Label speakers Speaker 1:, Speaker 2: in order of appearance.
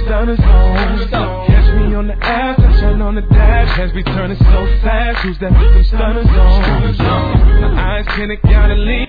Speaker 1: stunners on. Catch me on the app, I turn on the dash. Hands be turning so fast. Who's that with them stunners on? My eyes can't gotta leave.